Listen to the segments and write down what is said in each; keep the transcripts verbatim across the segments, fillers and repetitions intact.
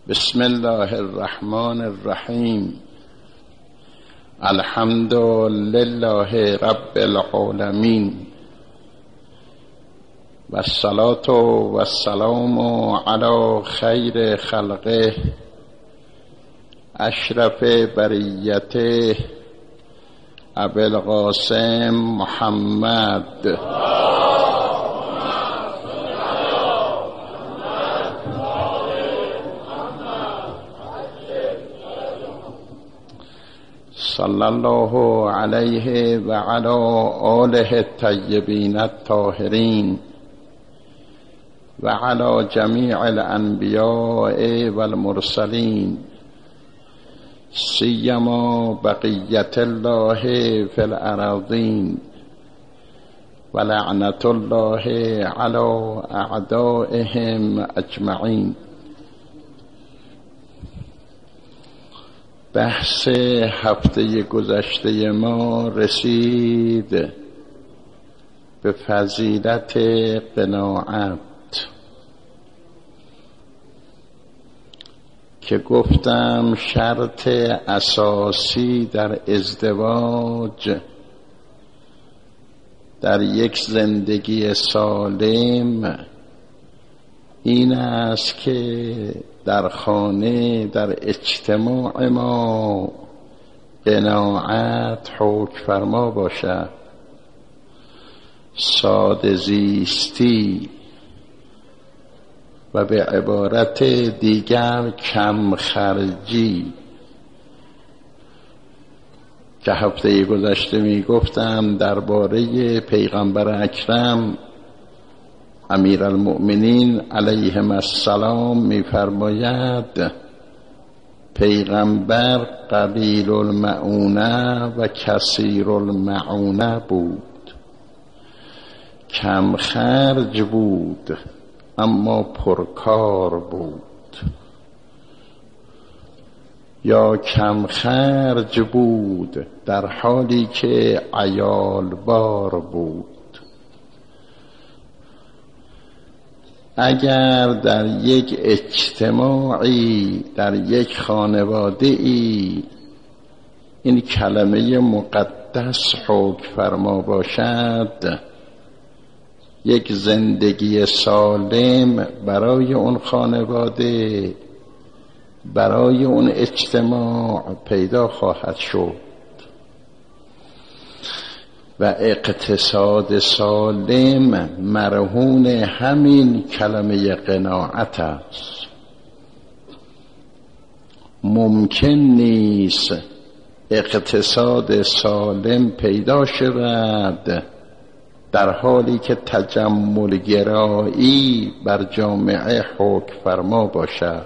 بسم الله الرحمن الرحیم. الحمد لله رب العالمین و الصلاة و السلام علی خیر خلقه اشرف بریته ابی القاسم محمد صلی الله علیه و علی آله الطیبین الطاهرین و علی جمیع الانبیاء والمرسلین سیما بقیت الله فی الارضین و لعنت الله علی اعدائهم اجمعین. بحث هفته گذشته ما رسید به فضیلت قناعت که گفتم شرط اساسی در ازدواج در یک زندگی سالم این است که در خانه در اجتماع ما قناعت حکم فرما باشد، ساده زیستی و به عبارت دیگر کم خرجی که هفته گذشته می گفتم درباره پیغمبر اکرم امیرالمؤمنین علیهم السلام می‌فرماید پیغمبر قلیل المعونه و کثیر المعونه بود، کم خرج بود اما پرکار بود، یا کم خرج بود در حالی که عیال بار بود. اگر در یک اجتماعی در یک خانواده ای این کلمه مقدس حکم فرما باشد، یک زندگی سالم برای اون خانواده برای اون اجتماع پیدا خواهد شد و اقتصاد سالم مرهون همین کلمه قناعت است. ممکن نیست اقتصاد سالم پیدا شود در حالی که تجمل گرایی بر جامعه حکم فرما باشد،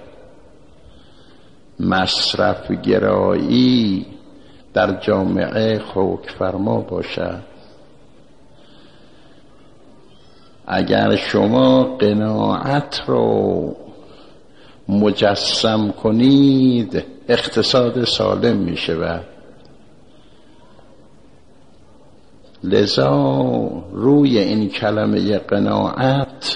مصرف گرایی در جامعه حکم فرما باشد. اگر شما قناعت رو مجسم کنید اقتصاد سالم می شود. لذا روی این کلمه قناعت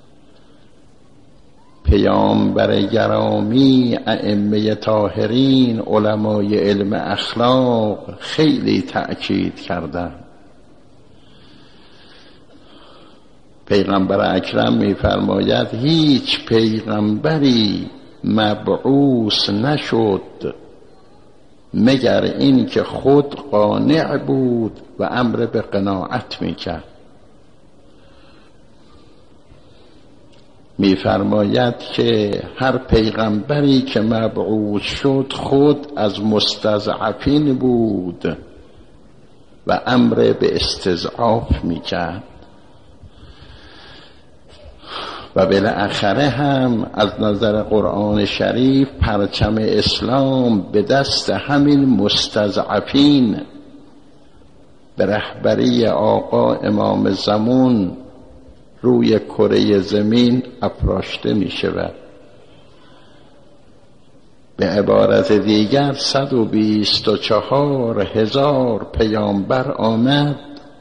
پیامبر گرامی ائمه طاهرین علمای علم اخلاق خیلی تأکید کردند. پیغمبر اکرم می‌فرماید هیچ پیغمبری مبعوث نشد مگر این که خود قانع بود و امر به قناعت می‌کرد. می‌فرماید که هر پیغمبری که مبعوث شد خود از مستضعفین بود و امر به استضعاف می‌کرد و بالاخره هم از نظر قرآن شریف پرچم اسلام به دست همین مستضعفین به رهبری آقا امام زمان روی کره زمین افراشته می شود. به عبارت دیگر صد و بیست و چهار هزار پیامبر آمد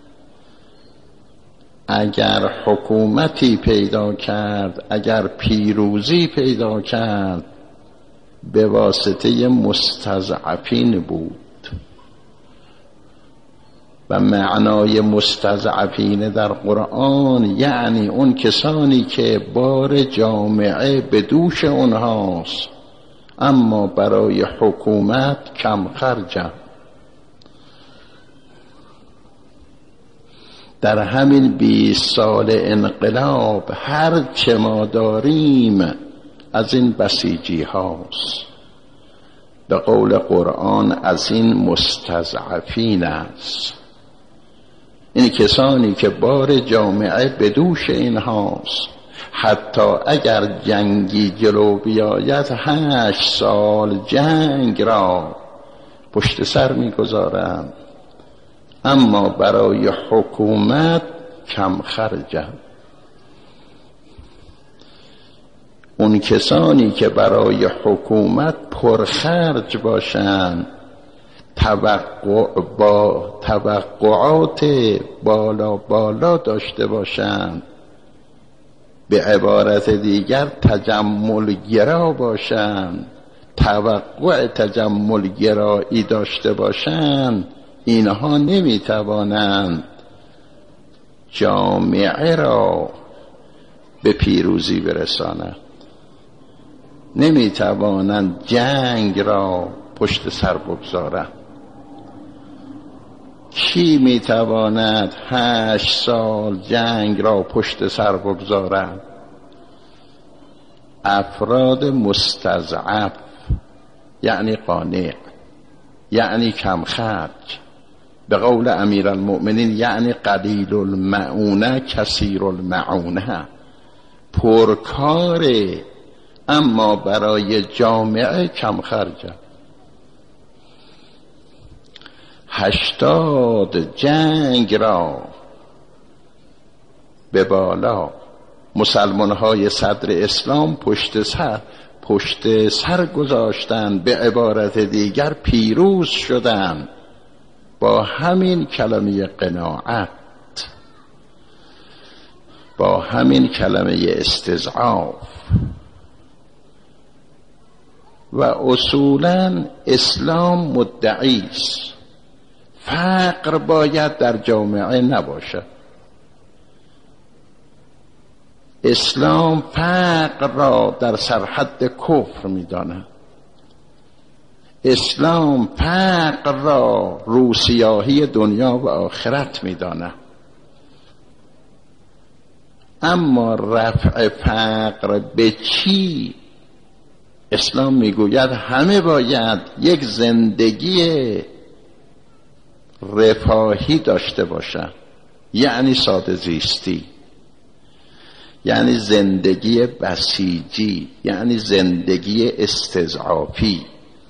اگر حکومتی پیدا کرد، اگر پیروزی پیدا کرد به واسطه مستضعفین بود و معنای مستضعفین در قرآن یعنی اون کسانی که بار جامعه به دوش اونهاست اما برای حکومت کم خرجن. در همین بیست سال انقلاب هر چه ما داریم از این بسیجی هاست، به قول قرآن از این مستضعفین است. این کسانی که بار جامعه به دوش این هاست، حتی اگر جنگی جلو بیاید هشت سال جنگ را پشت سر میگذارند اما برای حکومت کم خرجند. اون کسانی که برای حکومت پرخرج باشند، توقع با توقعات بالا بالا داشته باشند، به عبارت دیگر تجملگرا باشند، توقع تجملگرایی داشته باشند، اینها نمیتوانند جامعه را به پیروزی برسانند، نمیتوانند جنگ را پشت سر بگذارند. کی میتواند هشت سال جنگ را پشت سر بگذارد؟ افراد مستضعف، یعنی قانع، یعنی کم خرج، به قول امیرالمؤمنین یعنی قلیل المعونه کثیر المعونه، پرکاره اما برای جامعه کم خرجه. هشتاد جنگ را به بالا مسلمان های صدر اسلام پشت سر پشت سر گذاشتند، به عبارت دیگر پیروز شدند با همین کلمه قناعت، با همین کلمه استضعاف. و اصولا اسلام مدعی است فقر باید در جامعه نباشد. اسلام فقر را در سرحد کفر می‌داند. اسلام فقر را روسیاهی دنیا و آخرت می‌داند. اما رفع فقر به چی؟ اسلام میگوید همه باید یک زندگی رفاهی داشته باشند، یعنی ساده زیستی، یعنی زندگی بسیجی، یعنی زندگی استضعافی.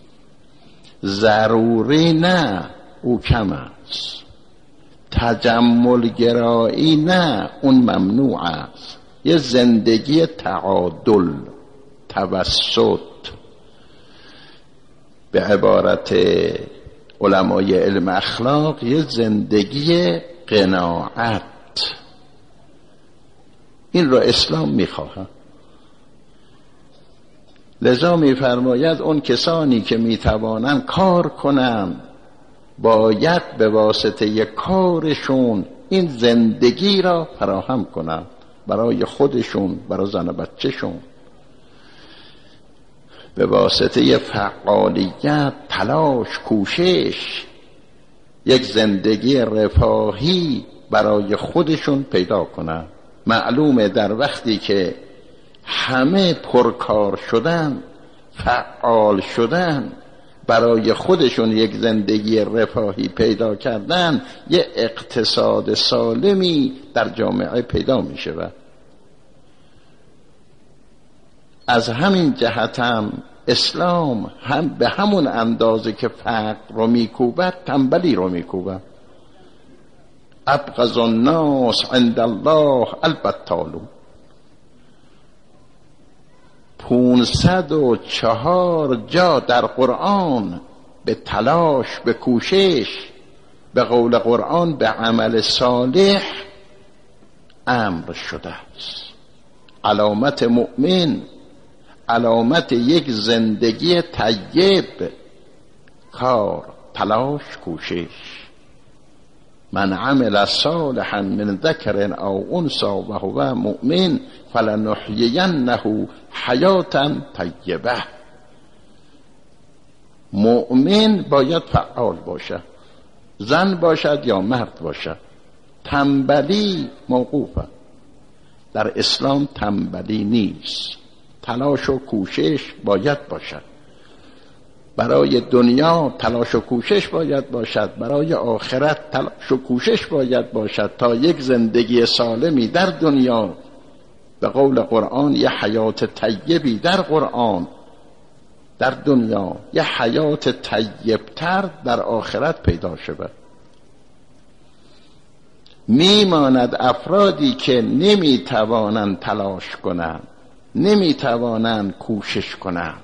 ضروری نه، او کم است. تجمل گرایی نه، اون ممنوع است. یه زندگی تعادل، توسط، به عبارت علمای علم اخلاق یه زندگی قناعت. این را اسلام میخواهد. لذا میفرماید اون کسانی که میتوانند کار کنند باید به واسطه کارشون این زندگی را فراهم کنند برای خودشون، برای زن و بچهشون، به واسطه فعالیت، تلاش، کوشش یک زندگی رفاهی برای خودشون پیدا کنند. معلومه در وقتی که همه پرکار شدن، فعال شدن، برای خودشون یک زندگی رفاهی پیدا کردن، یک اقتصاد سالمی در جامعه پیدا می شود. از همین جهت هم اسلام هم به همون اندازه که فقر رو میکوبد تنبلی رو میکوبد. ابغض الناس عند الله البطالون. پونصد و چهار جا در قرآن به تلاش، به کوشش، به قول قرآن به عمل صالح امر شده است. علامت مؤمن، علامت یک زندگی طیب کار، تلاش، کوشش. من عمل صالحا من ذکر او انثی و هو مؤمن فلنحیینه حیاتا طیبه. مؤمن باید فعال باشه، زن باشد یا مرد باشد. تنبلی موقوفه. در اسلام تنبلی نیست، تلاش و کوشش باید باشد. برای دنیا تلاش و کوشش باید باشد، برای آخرت تلاش و کوشش باید باشد تا یک زندگی سالمی در دنیا، به قول قرآن یه حیات طیبی در قرآن در دنیا، یه حیات طیبتر در آخرت پیدا شود. میماند افرادی که نمیتوانند تلاش کنند، نمیتوانند کوشش کنند.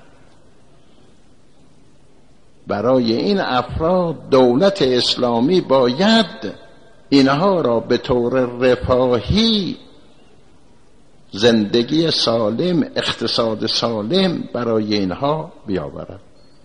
برای این افراد دولت اسلامی باید اینها را به طور رفاهی، زندگی سالم، اقتصاد سالم برای اینها بیاورد.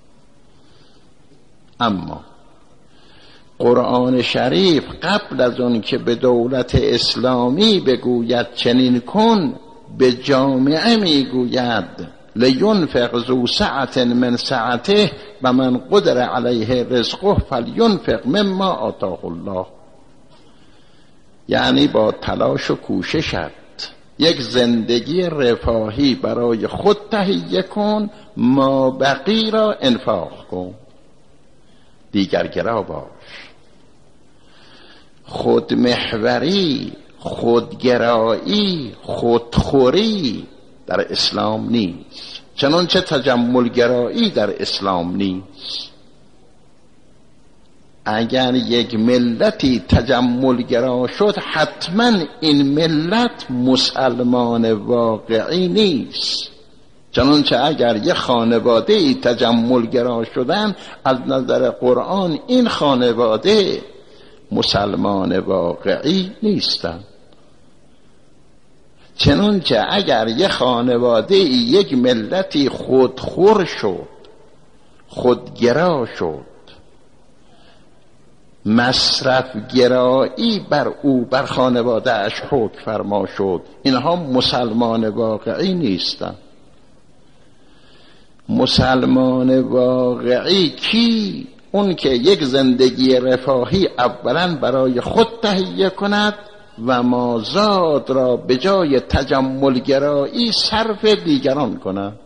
اما قرآن شریف قبل از اون که به دولت اسلامی بگوید چنین کن، به جامعه میگوید لینفق ذو سعة من سعته و من قدر علیه رزقه فلینفق مما آتاه الله. یعنی با تلاش و کوششت یک زندگی رفاهی برای خود تهیه کن، ما بقی را انفاق کن، دیگرگرا باش. خودمحوری، خودگرایی، خودخوری در اسلام نیست، چنانچه تجملگرایی در اسلام نیست. اگر یک ملتی تجملگرا شد، حتما این ملت مسلمان واقعی نیست. چنانچه اگر یک خانواده تجملگرا شدن، از نظر قرآن این خانواده مسلمان واقعی نیستند. چنانچه اگر یک خانواده یک ملتی خودخور شد، خودگرا شد، مصرف گرایی بر او، بر خانواده اش حکم فرما شد، اینها مسلمان واقعی نیستند. مسلمان واقعی کی؟ اون که یک زندگی رفاهی اولا برای خود تهیه کند و مازاد را به جای تجملگرایی صرف دیگران کند.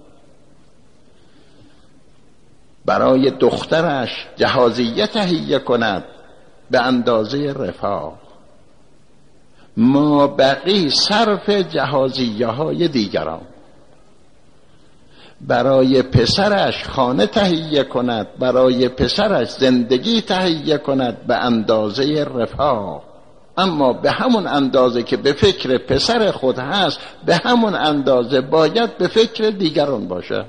برای دخترش جهازیه تهیه کند به اندازه رفاه، ما بقی صرف جهازیه های دیگران. برای پسرش خانه تهیه کند، برای پسرش زندگی تهیه کند به اندازه رفاه، اما به همون اندازه که به فکر پسر خود هست، به همون اندازه باید به فکر دیگران باشه.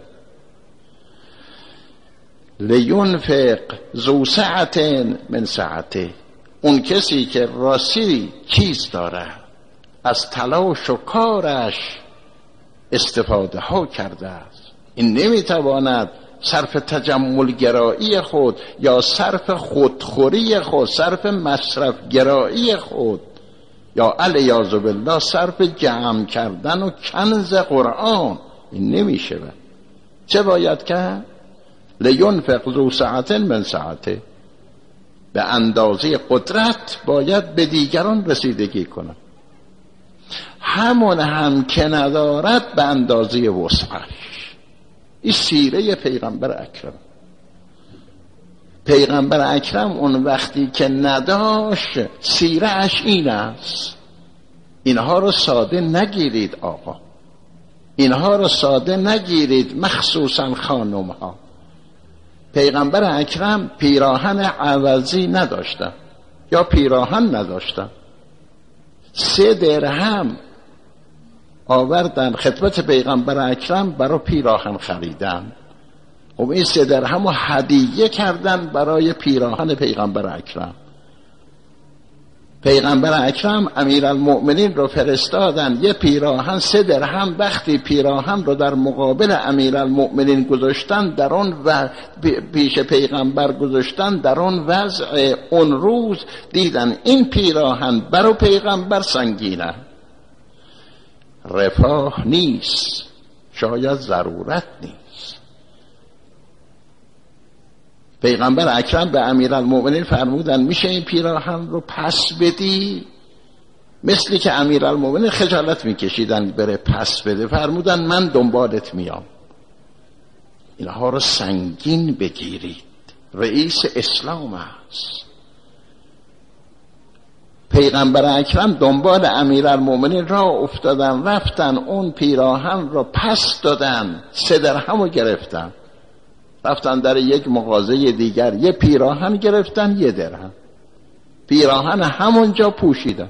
لینفق ذو سعة من سعته. اون کسی که راستی چیز داره، از تلاش و کارش استفاده ها کرده است، این نمیتواند صرف تجملگرایی خود یا صرف خودخوری خود، صرف مصرفگرایی خود، یا علیاذ بالله صرف جمع کردن و کنز قرآن، این نمیشه. چه باید کرد؟ لینفق ذو سعة من سعته. به اندازه قدرت باید به دیگران رسیدگی کنه. همون هم که ندارد به اندازه وسعش. این سیره پیغمبر اکرم. پیغمبر اکرم اون وقتی که نداشت، سیرهش این است. اینها رو ساده نگیرید آقا، اینها رو ساده نگیرید، مخصوصا خانم ها. پیغمبر اکرم پیراهن عوضی نداشتن یا پیراهن نداشتن. سه درهم آوردن خدمت پیغمبر اکرم برای پیراهن خریدن. خب این سه درهم رو هدیه کردن برای پیراهن پیغمبر اکرم. پیغمبر اکرم امیرالمؤمنین رو فرستادن، یه پیراهن سه درهم. وقتی پیراهن رو در مقابل امیرالمؤمنین گذاشتن، در اون و پیش پیغمبر گذاشتن، در اون وضع اون روز دیدن این پیراهن برای پیغمبر سنگینه، رفاه نیست، شاید ضرورت نیست. پیغمبر اکرم به امیرالمؤمنین فرمودن میشه این پیراهن رو پس بدی؟ مثلی که امیرالمؤمنین خجالت میکشیدن بره پس بده، فرمودن من دنبالت میام. اینها رو سنگین بگیرید، رئیس اسلام است. پیغمبر اکرم دنبال امیرالمؤمنین را افتادن، رفتن اون پیراهن را پس دادن، سه درهم رو گرفتن، رفتن در یک مغازه دیگر یه پیراهن گرفتن، یه درهم. پیراهن همونجا پوشیدن.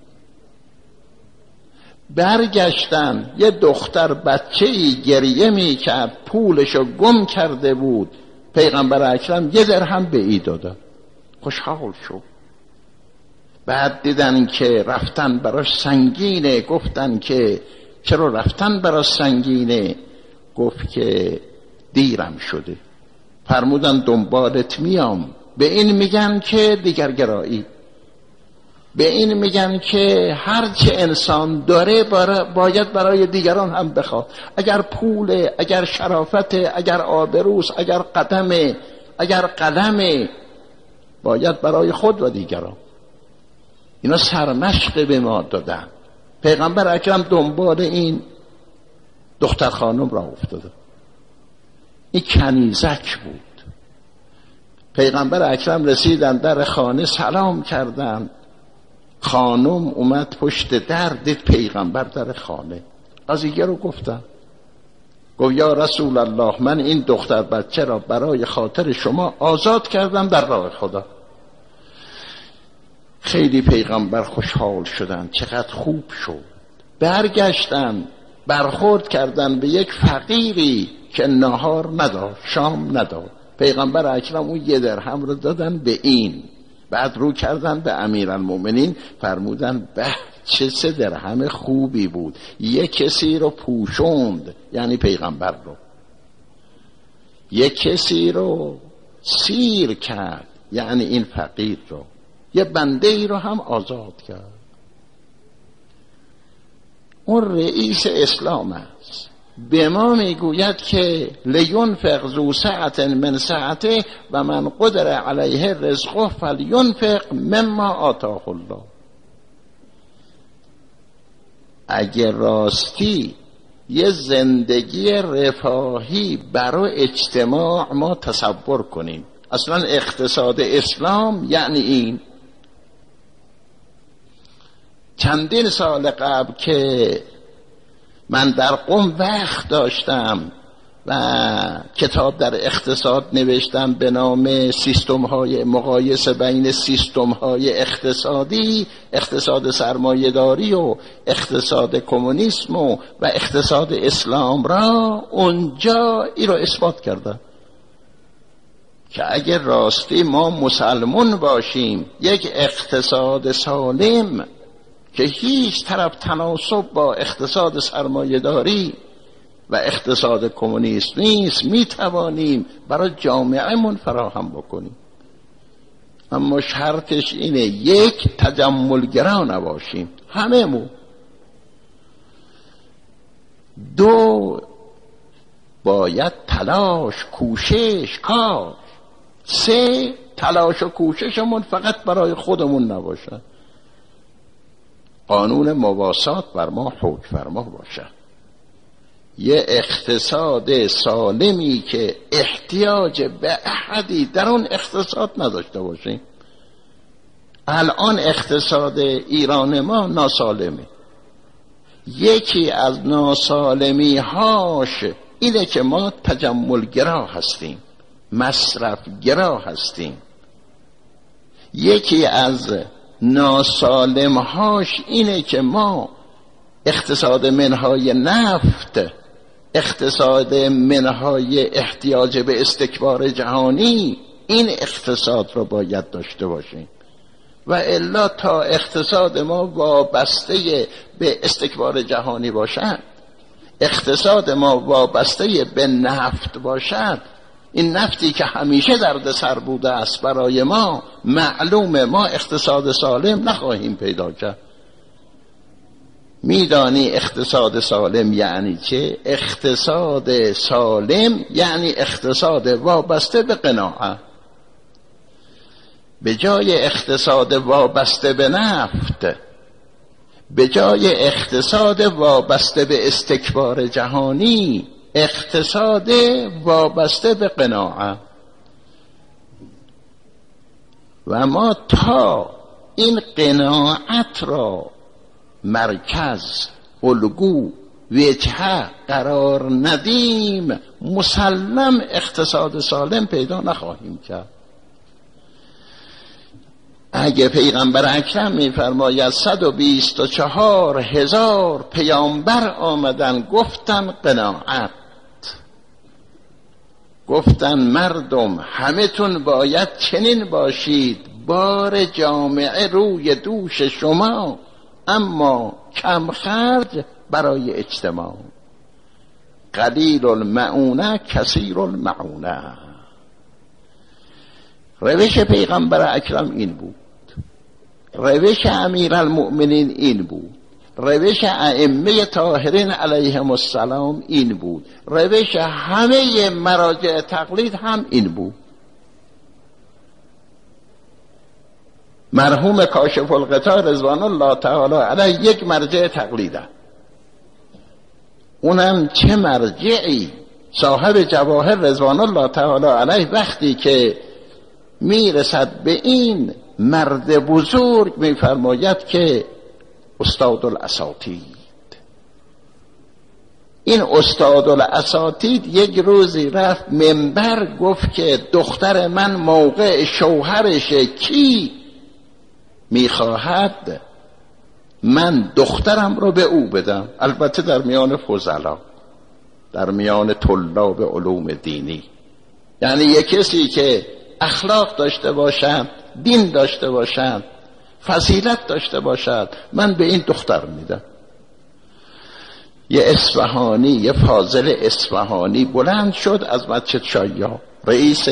برگشتن، یه دختر بچه‌ای گریه می کرد، پولشو گم کرده بود. پیغمبر اکرم یه درهم به ای دادن، خوشحال شد. بعد دیدن که رفتن براش سنگینه، گفتن که چرا رفتن براش سنگینه؟ گفت که دیرم شده. فرمودن دنبالت میام. به این میگن که دیگر گرایی، به این میگن که هرچه انسان داره باید برای دیگران هم بخواد. اگر پول، اگر شرافت، اگر آبروست، اگر قدم، اگر قلم، باید برای خود و دیگران. اینا سرمشق به ما دادن. پیغمبر اکرم دنبال این دختر خانم را افتاده. این کنیزک بود. پیغمبر اکرم رسیدن در خانه، سلام کردن. خانم اومد پشت در، دید پیغمبر در خانه. قضیه رو گفتن. گفت یا رسول الله، من این دختر بچه را برای خاطر شما آزاد کردم در راه خدا. خیلی پیغمبر خوشحال شدن، چقدر خوب شد. برگشتن، برخورد کردن به یک فقیری که نهار نداشت، شام نداشت. پیغمبر اکرم اون یه درهم رو دادن به این. بعد رو کردن به امیرالمؤمنین، فرمودن به چه سه درهم خوبی بود، یک کسی رو پوشوند، یعنی پیغمبر رو، یک کسی رو سیر کرد، یعنی این فقیر رو، یه بنده ای رو هم آزاد کرد. اون رئیس اسلام است. به ما میگوید که لینفق ذو سعة من سعته و من قدر علیه رزقه فلینفق مما آتاه الله. اگر راستی یه زندگی رفاهی برای اجتماع ما تصور کنیم، اصلا اقتصاد اسلام یعنی این. چندین سال قبل که من در قم وقت داشتم و کتاب در اقتصاد نوشتم به نام سیستم های مقایسه بین سیستم های اقتصادی، اقتصاد سرمایه‌داری و اقتصاد کمونیسم و, و اقتصاد اسلام را، اونجا این رو اثبات کردم که اگر راستی ما مسلمون باشیم، یک اقتصاد سالم که هیچ طرف تناسب با اقتصاد سرمایه‌داری و اقتصاد کمونیست نیست، می توانیم برای جامعهمون فراهم بکنیم. اما شرطش اینه یک، تجملگرا نباشیم همه‌مون. دو، باید تلاش، کوشش، کار. سه، تلاش و کوششمون فقط برای خودمون نباشه، قانون مواسات بر ما حکم فرما باشه. یه اقتصاد سالمی که احتیاج به احدی در اون اقتصاد نداشته باشیم. الان اقتصاد ایران ما ناسالمه. یکی از ناسالمی هاش اینه که ما تجملگرا هستیم، مصرفگرا هستیم. یکی از ناسالمهاش اینه که ما اقتصاد منهای نفت، اقتصاد منهای احتیاج به استکبار جهانی، این اقتصاد رو باید داشته باشیم. و الا تا اقتصاد ما وابسته به استکبار جهانی باشد، اقتصاد ما وابسته به نفت باشد، این نفتی که همیشه درد سر بوده است برای ما، معلومه ما اقتصاد سالم نخواهیم پیدا کرد. میدانی اقتصاد سالم یعنی چه؟ اقتصاد سالم یعنی اقتصاد وابسته به قناعت. به جای اقتصاد وابسته به نفت، به جای اقتصاد وابسته به استکبار جهانی، اقتصاد وابسته به قناعت. و ما تا این قناعت را مرکز، الگو، وجهه قرار ندیم، مسلم اقتصاد سالم پیدا نخواهیم کرد. اگه پیغمبر اکرم میفرماید صد و بیست و چهار هزار پیامبر آمدن گفتن قناعت، گفتن مردم همه تون باید چنین باشید، بار جامعه روی دوش شما، اما کم خرج برای اجتماع، قلیل المعونه کثیر المعونه. روش پیغمبر اکرم این بود، روش امیرالمؤمنین این بود، روش ائمه طاهرین علیهم السلام این بود، روش همه مراجع تقلید هم این بود. مرحوم کاشف الغطا رضوان الله تعالی علیه یک مرجع تقلیده، اونم چه مرجعی، صاحب جواهر رضوان الله تعالی علیه وقتی که میرسد به این مرد بزرگ میفرماید که استاد الاساتید، این استاد الاساتید یک روزی رفت منبر گفت که دختر من موقع شوهرش کی میخواهد من دخترم رو به او بدم، البته در میان فضلا، در میان طلاب علوم دینی، یعنی یک کسی که اخلاق داشته باشد، دین داشته باشد، فضیلت داشته باشد، من به این دختر میدم. یه اصفهانی، یه فاضل اصفهانی بلند شد از مسجد شایا، رئیس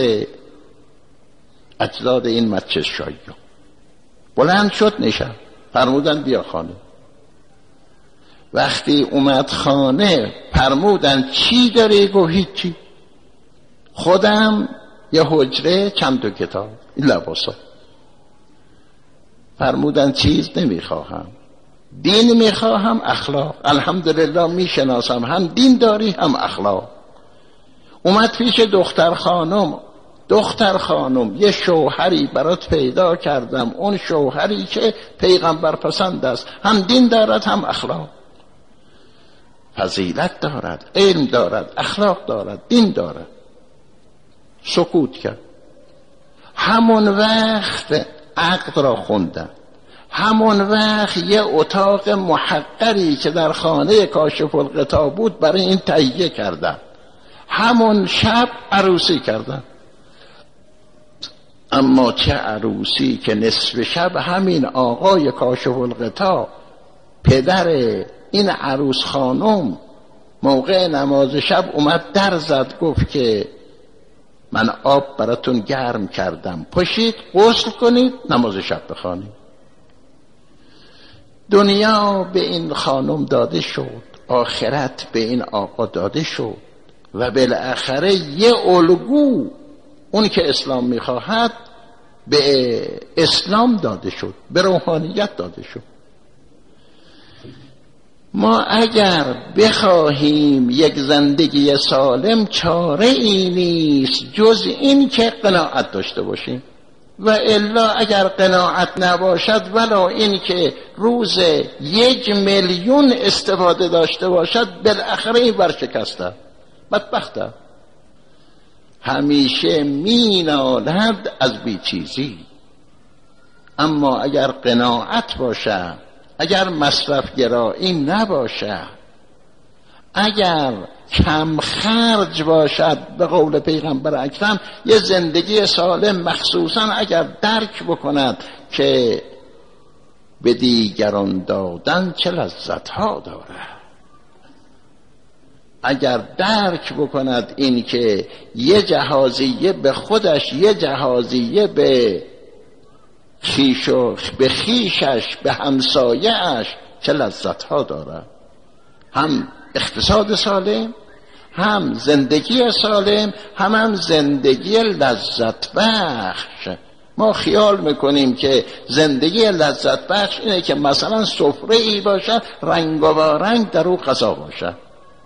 اجداد این مسجد شایا بلند شد نشد، فرمودن بیا خانه. وقتی اومد خانه فرمودن چی داری؟ گفت هیچی، خودم یه حجره چند تا کتاب، این لباسا. فرمودن چیز نمیخواهم، دین میخواهم، اخلاق. الحمدلله میشناسم هم دین داری هم اخلاق. اومد پیش دختر خانم، دختر خانم یه شوهری برات پیدا کردم، اون شوهری که پیغمبر پسند است، هم دین دارد هم اخلاق، فضیلت دارد، علم دارد، اخلاق دارد، دین دارد. سکوت کرد. همون وقت عقد را خوندن، همون وقت یه اتاق محقری که در خانه کاشف الغطا بود برای این تهیه کردن، همون شب عروسی کردن. اما چه عروسی که نصف شب همین آقای کاشف الغطا پدر این عروس خانم موقع نماز شب اومد در زد، گفت که من آب براتون گرم کردم، پاشید غسل کنید نماز شب بخوانید. دنیا به این خانم داده شد، آخرت به این آقا داده شد و بالاخره یه الگو، اون که اسلام میخواهد به اسلام داده شد، به روحانیت داده شد. ما اگر بخواهیم یک زندگی سالم، چاره ای نیست جز این که قناعت داشته باشیم، و الا اگر قناعت نباشد ولا این که روز یک میلیون استفاده داشته باشد، بالاخره این ورشکسته، بدبخته، همیشه مینالد از بیچیزی. اما اگر قناعت باشه، اگر مصرف گرایی نباشه، اگر کم خرج باشد، به قول پیغمبر اکرم، یه زندگی سالم مخصوصا اگر درک بکند که به دیگران دادن چه لذت ها دارد، اگر درک بکند این که یه جهازیه به خودش، یه جهازیه به خیش و به خیشش، به همسایه‌اش چه لذت ها دارد، هم اقتصاد سالم، هم زندگی سالم، هم هم زندگی لذت بخش. ما خیال میکنیم که زندگی لذت بخش اینه که مثلا سفره ای باشد رنگ و رنگ در او غذا باشد.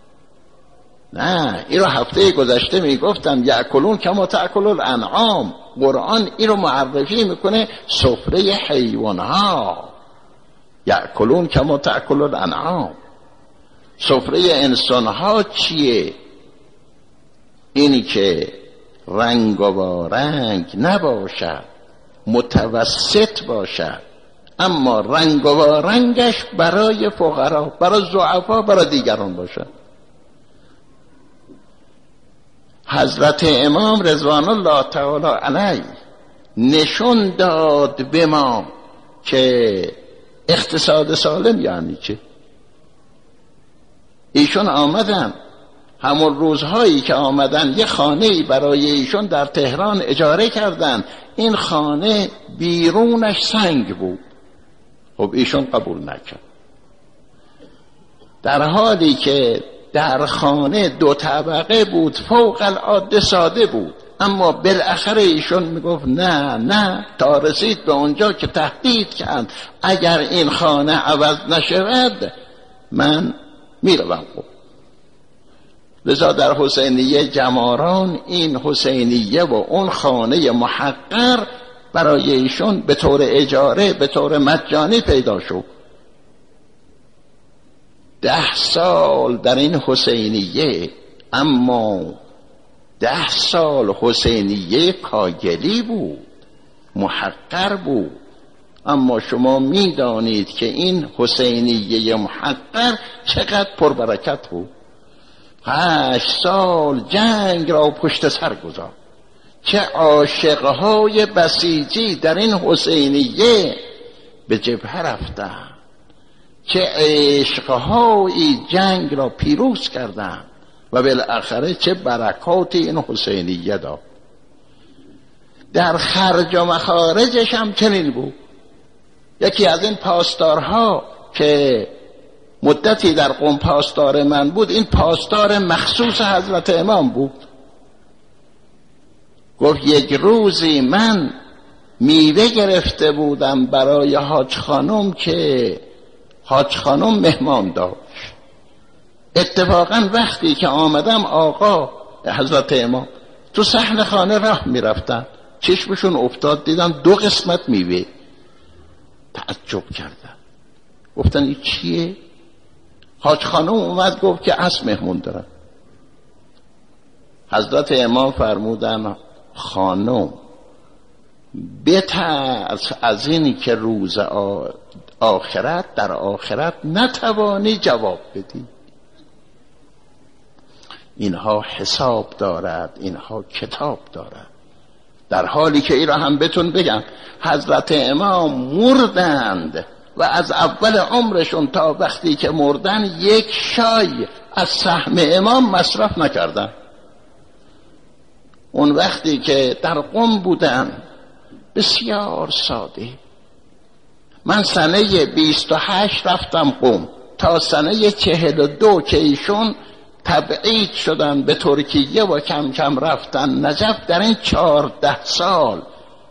نه، این رو هفته گذشته میگفتم یأکلون کما تأکل الانعام. قرآن این رو معرفی میکنه سفره حیوانها، یأکلون کما تأکل الانعام. سفره انسانها چیه؟ اینی که رنگ و رنگ نباشد، متوسط باشد، اما رنگ و رنگش برای فقرا، برای ضعفا، برای دیگران باشد. حضرت امام رضوان الله تعالی علیه نشون داد به ما که اقتصاد سالم یعنی چه. ایشون آمدن، همون روزهایی که آمدن یه خانه‌ای برای ایشون در تهران اجاره کردن، این خانه بیرونش سنگ بود. خب ایشون قبول نکرد، در حالی که در خانه دو طبقه بود، فوق العاده ساده بود، اما بالاخره ایشون میگفت نه نه، تا رسید به اونجا که تهدید کرد اگر این خانه عوض نشود من میروم. خب لذا در حسینیه جماران این حسینیه و اون خانه محقر برای ایشون به طور اجاره، به طور مجانی پیدا شد. ده سال در این حسینیه، اما ده سال حسینیه کاگلی بود، محقر بود. اما شما میدانید که این حسینیه محقر چقدر پربرکت بود. هشت سال جنگ را پشت سر گذاشت. چه عاشقهای بسیجی در این حسینیه به جبهه رفتند، چه عشقهایی جنگ را پیروز کردند و بالاخره چه برکاتی این حسینیه داد. در خرج و مخارجش هم چنین بود. یکی از این پاسدارها که مدتی در قم پاسدار من بود، این پاسدار مخصوص حضرت امام بود، گفت یک روزی من میوه گرفته بودم برای حاج خانم که حاج خانم مهمان داشت. اتفاقا وقتی که آمدم آقا حضرت امام تو صحن خانه راه میرفتن، چشمشون افتاد دیدن دو قسمت میوه. تعجب کردن، گفتن این چیه؟ حاج خانم اومد گفت که از مهمون دارن. حضرت امام فرمودن خانم بترس از اینی که روز آخرت در آخرت نتوانی جواب بدی. اینها حساب دارد، اینها کتاب دارد. در حالی که این را هم بهتون بگم حضرت امام مردند و از اول عمرشون تا وقتی که مردن یک شای از سهم امام مصرف نکردن. اون وقتی که در قم بودن بسیار ساده. من سنه بیست و هشت رفتم قم تا سنه چهل و دو که ایشون تبعید شدن به ترکیه و کم کم رفتن نجف. در این چهارده سال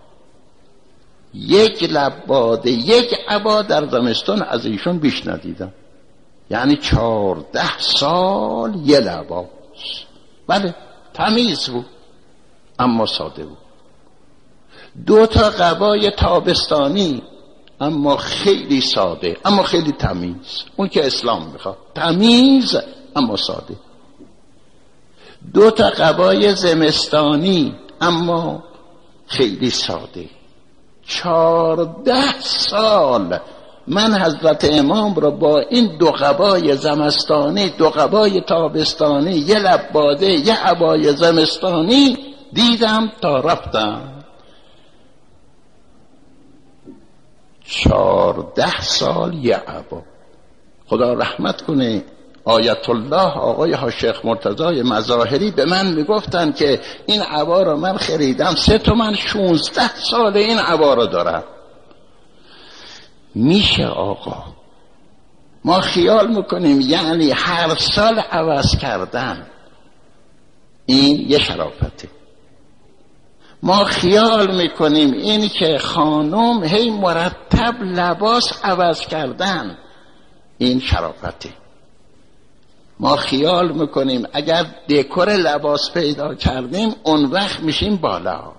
یک لباده، یک عبا در زمستان از ایشون بیش ندیدم. یعنی چهارده سال یه لباس. بله تمیز بود اما ساده بود. دو تا قبای تابستانی اما خیلی ساده اما خیلی تمیز. اون که اسلام میخواد، تمیز اما ساده. دو تا قبای زمستانی اما خیلی ساده. چهارده سال من حضرت امام را با این دو قبای زمستانی، دو قبای تابستانی، یه لب باده، یه عبای زمستانی دیدم تا رفتم. چهارده سال یه عبا. خدا رحمت کنه آیت الله آقای شیخ مرتضی مظاهری به من میگفتن که این عبا را من خریدم سه تومن، شونزده سال این عبا را دارم. میشه آقا؟ ما خیال میکنیم یعنی هر سال عوض کردن این یه شرافته. ما خیال میکنیم این که خانم هی مرتب لباس عوض کردن این شرافته. ما خیال میکنیم اگر دکور لباس پیدا کردیم اون وقت میشیم بالا.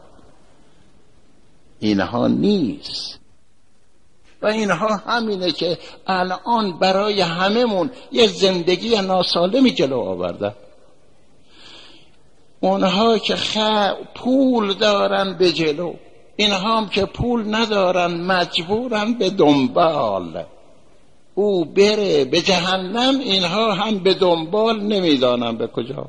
اینها نیست. و اینها همینه که الان برای هممون یه زندگی ناسالمی جلو آورده. اونها که خ... پول دارن به جلو، اینها هم که پول ندارن مجبورن به دنبال. او بره به جهنم، اینها هم به دنبال نمیدانن به کجا.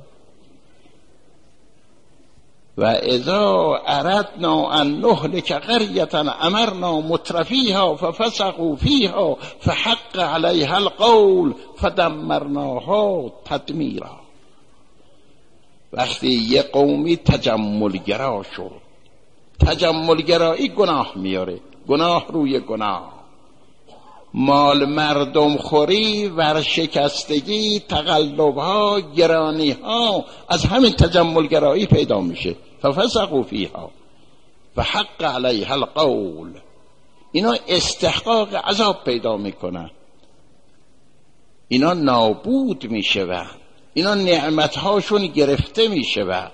و اذا اردنا ان نهلك قرية امرنا مترفيها ففسقوا فيها فحق عليها القول فدمرناها تدمیرا. وقتی یه قومی تجملگرا شد، تجملگرایی گناه میاره، گناه روی گناه، مال مردم خوری، ورشکستگی، تقلبها، گرانیها از همین تجملگرایی پیدا میشه. ففسقوا فیها فحق علیها القول. اینا استحقاق عذاب پیدا میکنن، اینا نابود میشوند، اینا نعمتهاشون گرفته میشود.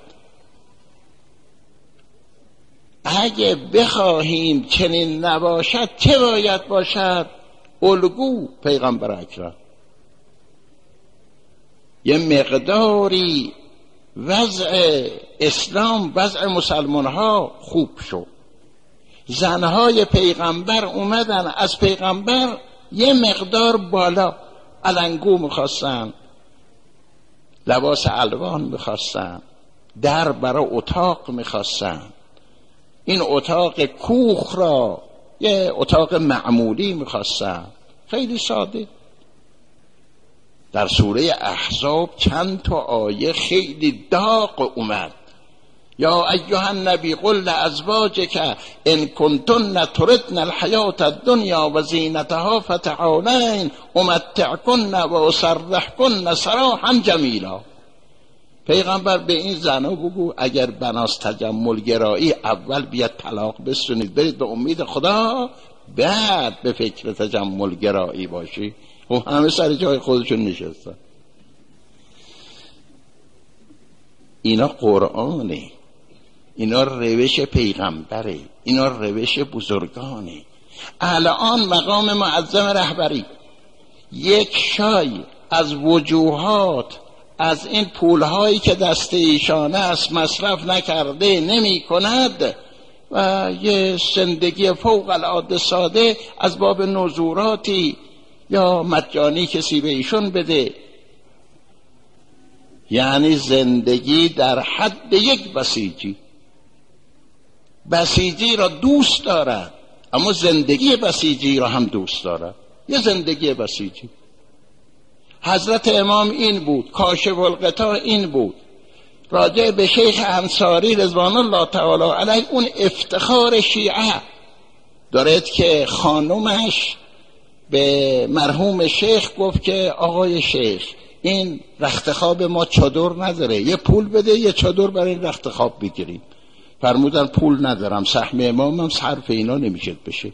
اگه بخواهیم چنین نباشد چه باید باشد؟ الگو پیغمبر اکرم. یه مقداری وضع اسلام، وضع مسلمان ها خوب شد. زنهای پیغمبر اومدن از پیغمبر یه مقدار بالا، علنگو میخواستن، لباس الوان میخواستن، در برای اتاق میخواستن. این اتاق کوخ را یه اتاق معمولی میخواستن، خیلی ساده. در سوره احزاب چند تا آیه خیلی داغ اومد. یا ایها النبی قل لازواجک ان کنتن تردن الحیات الدنیا و زینتها فتعالین امتعکن و اسرحکن سراحا جمیلا. پیغمبر به این زنها بگو اگر بناس تجمل گرایی اول بیاد طلاق بستونید، برید به امید خدا، بعد به فکر تجمل گرایی باشی. و همه سر جای خودشون نشستن. اینا قرآنه، اینا روش پیغمبره، اینا روش بزرگانه. الان مقام معظم رهبری یک شای از وجوهات، از این پولهایی که دست ایشانه است مصرف نکرده نمی کند و یه زندگی فوق العاده ساده از باب نزوراتی یا مجانی کسی به ایشون بده. یعنی زندگی در حد یک بسیجی. بسیجی را دوست دارد اما زندگی بسیجی را هم دوست دارد. یه زندگی بسیجی. حضرت امام این بود، کاشف الغطا این بود. راجع به شیخ انصاری رضوان الله تعالی علیه اون افتخار شیعه دارد که خانومش به مرحوم شیخ گفت که آقای شیخ این رخت خواب ما چادر نداره، یه پول بده یه چادر برای این رخت خواب بگیریم. فرمودن پول ندارم، سهم امامم صرف اینا نمیشه بشه.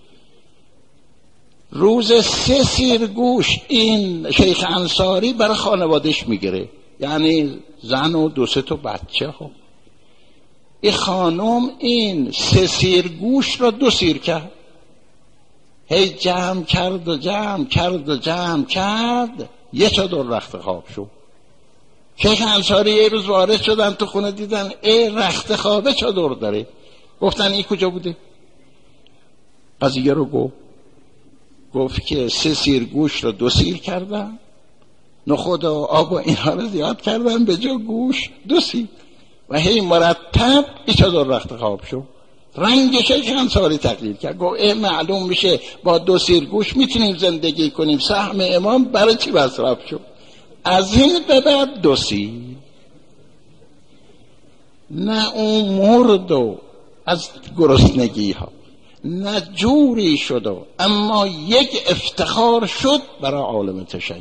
روز سه سیر گوش این شیخ انصاری برای خانوادش میگیره، یعنی زن و دو سه تا بچه ها. این خانم این سه سیر گوش را دو سیر کرد، هی جمع کرد و جمع کرد و جمع کرد، یه چادر رخت خواب شد. شیخ انصاری یه روز وارد شدن تو خونه، دیدن ای رخت خوابه چادر داره. گفتن این کجا بوده؟ قضیه رو گفت. گفت که سه سیر گوشت رو دو سیر کردن، نخود و آب و اینها رو زیاد کردن، به جا گوشت دو سیر و هی مرتب ایچ در رخت خواب شد. رنگش چند سالی تغییر کرد. گفت ای معلوم میشه با دو سیر گوشت میتونیم زندگی کنیم، سهم امام برای چی مصرف شد؟ از این به بعد دو سیر. نه اون مرد و از گرسنگی ها، نه جوری شد و اما یک افتخار شد برای عالم تشیع.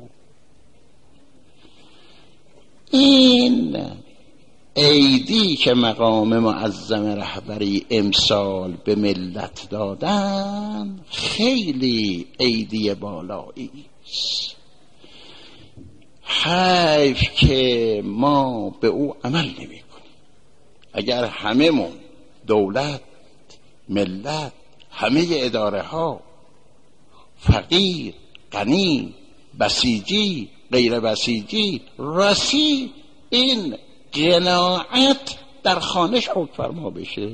این عیدی که مقام معظم رهبری امسال به ملت دادن خیلی عیدی بالایی است. حیف که ما به او عمل نمی کنیم. اگر هممون، دولت، ملت، همه اداره ها، فقیر، غنی، بسیجی، غیر بسیجی، رسی، این قناعت در خانش حکم فرما بشه،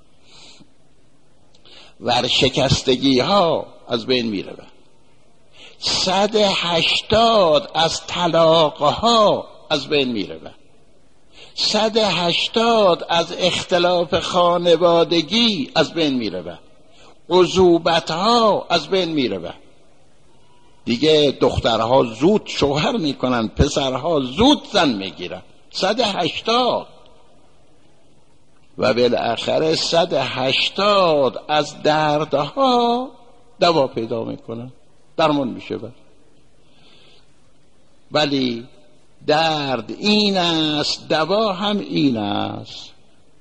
ورشکستگی ها از بین میره. صد هشتاد از طلاق ها از بین میره. صد هشتاد از اختلاف خانوادگی از بین میره. عزوبت ها از بین میره. دیگه دخترها زود شوهر میکنن، پسرها زود زن میگیرن. صد هشتاد و بالاخره صد هشتاد از دردها دوا پیدا میکنن، درمان میشه. بر ولی درد این است، دوا هم این است.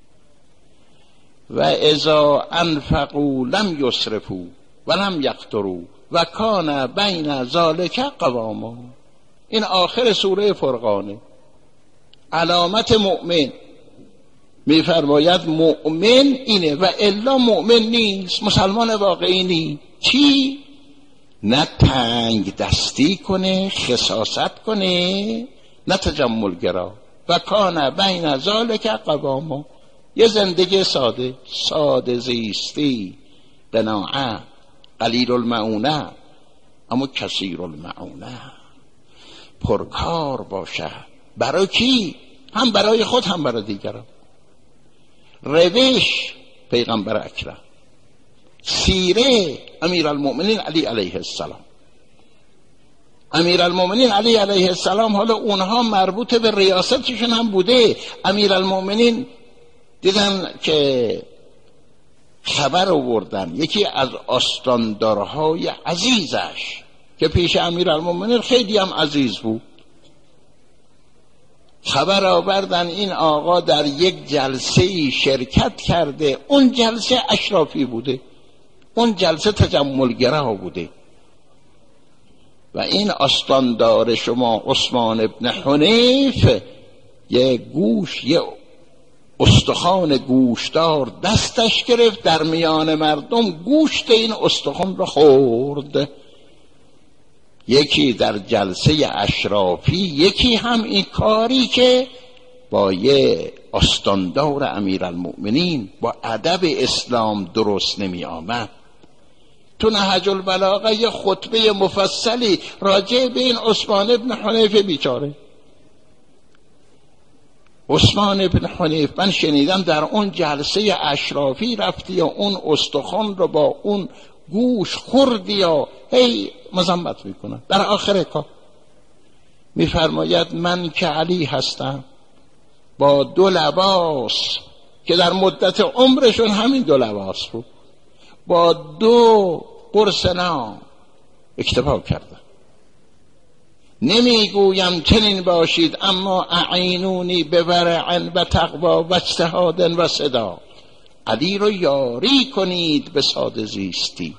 و اذا انفقوا لم یسرفوا و لم یقتروا و کان بین ذلک قواما. این آخر سوره فرقانه. علامت مؤمن میفرماید مؤمن اینه و الا مؤمن نیست، مسلمان واقعی نیست. چی؟ نه تنگ دستی کنه، خساست کنه، نه تجملگرا. و کان بین ذلک قواما. یه زندگی ساده، ساده زیستی، قناعت، قلیل المعونه اما کثیر المعونه، پرکار باشه. برای کی؟ هم برای خود هم برای دیگران. روش پیغمبر اکرم، سیره امیرالمؤمنین علی علیه السلام. امیرالمؤمنین علی علیه السلام حالا اونها مربوط به ریاستشون هم بوده. امیرالمؤمنین دیدن که خبر آوردن یکی از آستاندارهای عزیزش که پیش امیرالمؤمنین خیلی هم عزیز بود، خبر آوردن این آقا در یک جلسه شرکت کرده. اون جلسه اشرافی بوده، اون جلسه تجملگرا بوده و این آستاندار شما عثمان ابن حنیف یه گوش، یه استخوان گوشدار دستش گرفت، در میان مردم گوشت این استخوان رو خورد. یکی در جلسه اشرافی، یکی هم این کاری که با یه استاندار امیرالمؤمنین با ادب اسلام درست نمی آمد. تو نهج البلاغه یه خطبه مفصلی راجع به این عثمان ابن حنیف بیچاره. عثمان ابن حنیف من شنیدم در اون جلسه اشرافی رفتی یا اون استخوان رو با اون گوش خوردی یا هی مذمت میکنن. در آخر کار میفرماید من که علی هستم با دو لباس که در مدت عمرشون همین دو لباس بود، با دو قرص نان اکتفا کردم. نمیگویم چنین باشید اما اعینونی به ورع و تقوا و اجتهاد و صدا. علی رو یاری کنید به ساده زیستی.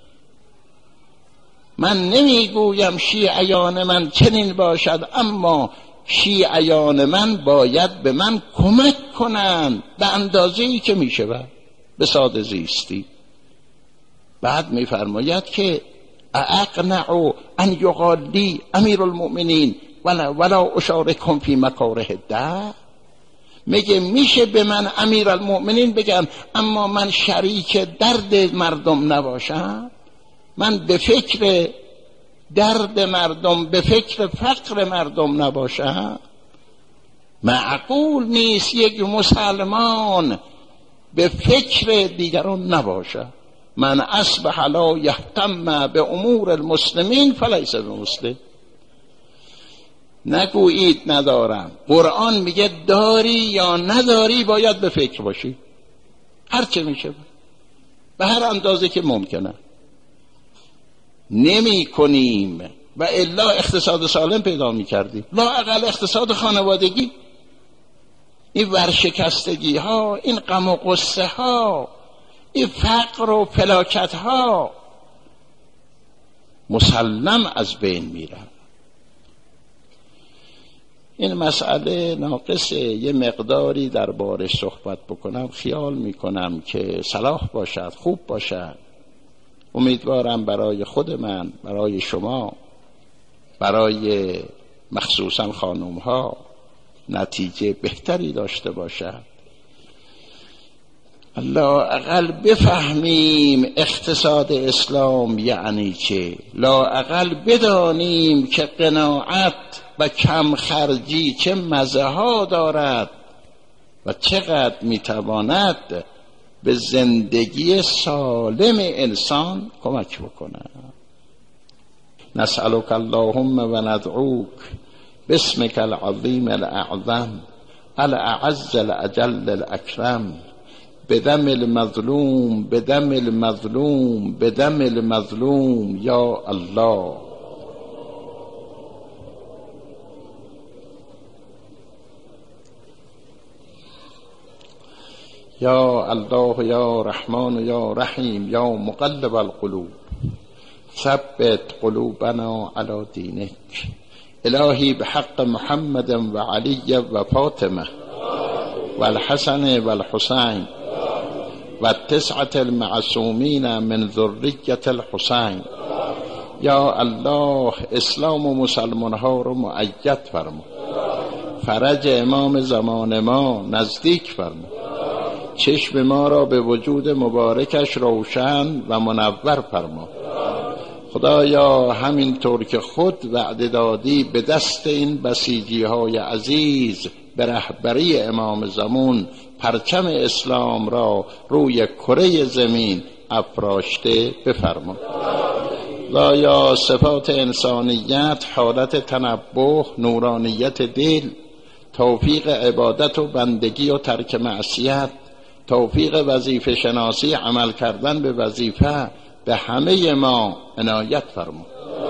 من نمیگویم شیعیان من چنین باشد اما شیعیان من باید به من کمک کنند به اندازه‌ای که میشه به ساده زیستی. بعد میفرماید که اقنع ان یقال لی امیر المؤمنین ولا ولا اشارکم فی مکاره الدهر. میگه میشه به من امیرالمؤمنین بگن اما من شریک درد مردم نباشم؟ من به فکر درد مردم، به فکر فقر مردم نباشم؟ معقول نیست یک مسلمان به فکر دیگران نباشه. من اصبح لا یهتم به امور المسلمین فلیس بمسلم. نگویید ندارم. قرآن میگه داری یا نداری باید به فکر باشی، هر چه میشه به هر اندازه که ممکنه. نمی کنیم و الا اقتصاد سالم پیدا میکردیم، لااقل اقتصاد خانوادگی. این ورشکستگی ها، این غم و غصه ها، این فقر و فلاکت ها مسلم از بین میرن. این مسئله ناقصه یه مقداری دربارش صحبت بکنم. خیال میکنم که صلاح باشد، خوب باشد. امیدوارم برای خود من، برای شما، برای مخصوصا خانوم ها نتیجه بهتری داشته باشد. لااقل بفهمیم اقتصاد اسلام یعنی چه، لااقل بدانیم که قناعت و کم خرجی چه مزه ها دارد و چقدر میتواند به زندگی سالم انسان کمک بکنه. نسألك اللهم و ندعوک باسمك العظیم الاعظم الاعز الاجل الاکرم بدم المظلوم بدم المظلوم بدم المظلوم یا الله. یا الله یا رحمان یا رحیم یا مقلب القلوب ثبت قلوبنا علی دینک. الهی بحق محمد و علی و فاطمه و الحسن و الحسین و التسعة المعصومین من ذریة الحسین. یا الله اسلام و مسلمان ها رو مؤید فرما، فرج امام زمان ما نزدیک فرما، چشم ما را به وجود مبارکش روشن و منور فرما. خدایا همینطور که خود وعده دادی به دست این بسیجی های عزیز به رهبری امام زمان پرچم اسلام را روی کره زمین افراشته بفرما. خدایا صفات انسانیت، حالت تنبه، نورانیت دل، توفیق عبادت و بندگی و ترک معصیت، توفیق وظیفه شناسی، عمل کردن به وظیفه به همه ما عنایت فرما.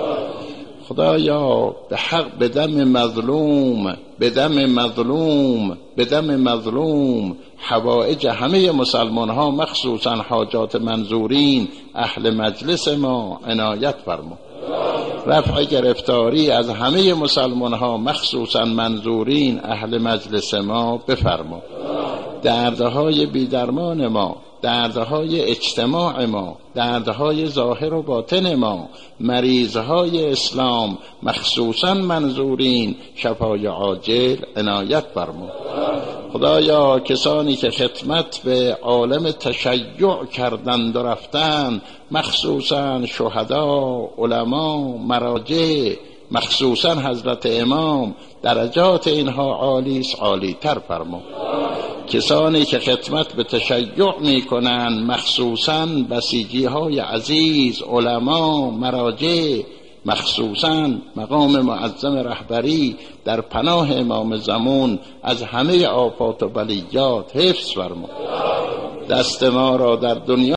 خدایا به حق به دم مظلوم به دم مظلوم به دم مظلوم حوائج همه مسلمان ها مخصوصا حاجات منظورین اهل مجلس ما عنایت فرما. رفع گرفتاری از همه مسلمان ها مخصوصا منظورین اهل مجلس ما بفرما. دردهای بیدرمان ما، دردهای اجتماع ما، دردهای ظاهر و باطن ما، مریضهای اسلام مخصوصا منظورین شفای عاجل عنایت فرما. خدایا کسانی که خدمت به عالم تشیع کردند و رفتند، مخصوصا شهدا، علما، مراجع، مخصوصا حضرت امام، درجات اینها عالی است، عالی تر فرما. کسانی که خدمت به تشیع می کنند، مخصوصا بسیجی های عزیز، علما، مراجع، مخصوصا مقام معظم رهبری، در پناه امام زمان از همه آفات و بلیات حفظ فرما. دست ما را در دنیا